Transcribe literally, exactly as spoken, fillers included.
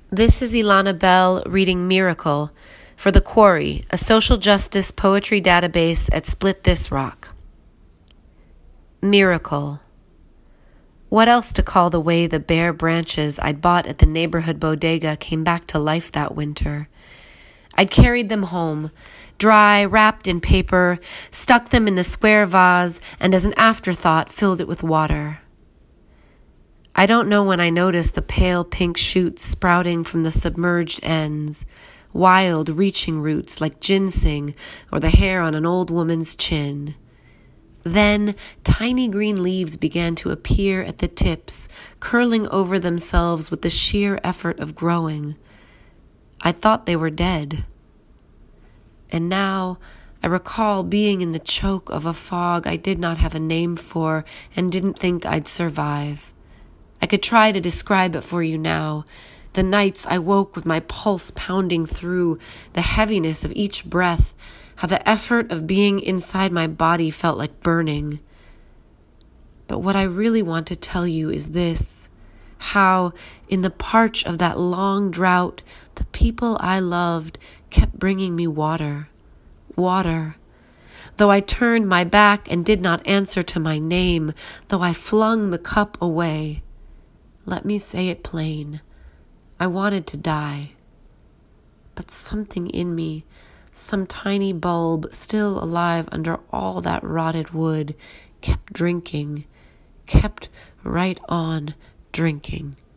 This is Ilana Bell reading Miracle for The Quarry, a social justice poetry database at Split This Rock. Miracle. What else to call the way the bare branches I'd bought at the neighborhood bodega came back to life that winter? I'd carried them home, dry, wrapped in paper, stuck them in the square vase, and as an afterthought filled it with water. I don't know when I noticed the pale pink shoots sprouting from the submerged ends, wild reaching roots like ginseng or the hair on an old woman's chin. Then tiny green leaves began to appear at the tips, curling over themselves with the sheer effort of growing. I thought they were dead. And now I recall being in the choke of a fog I did not have a name for and didn't think I'd survive. I could try to describe it for you now. The nights I woke with my pulse pounding through, the heaviness of each breath, how the effort of being inside my body felt like burning. But what I really want to tell you is this, how in the parch of that long drought, the people I loved kept bringing me water, water. Though I turned my back and did not answer to my name, though I flung the cup away. Let me say it plain. I wanted to die. But something in me, some tiny bulb still alive under all that rotted wood, kept drinking, kept right on drinking.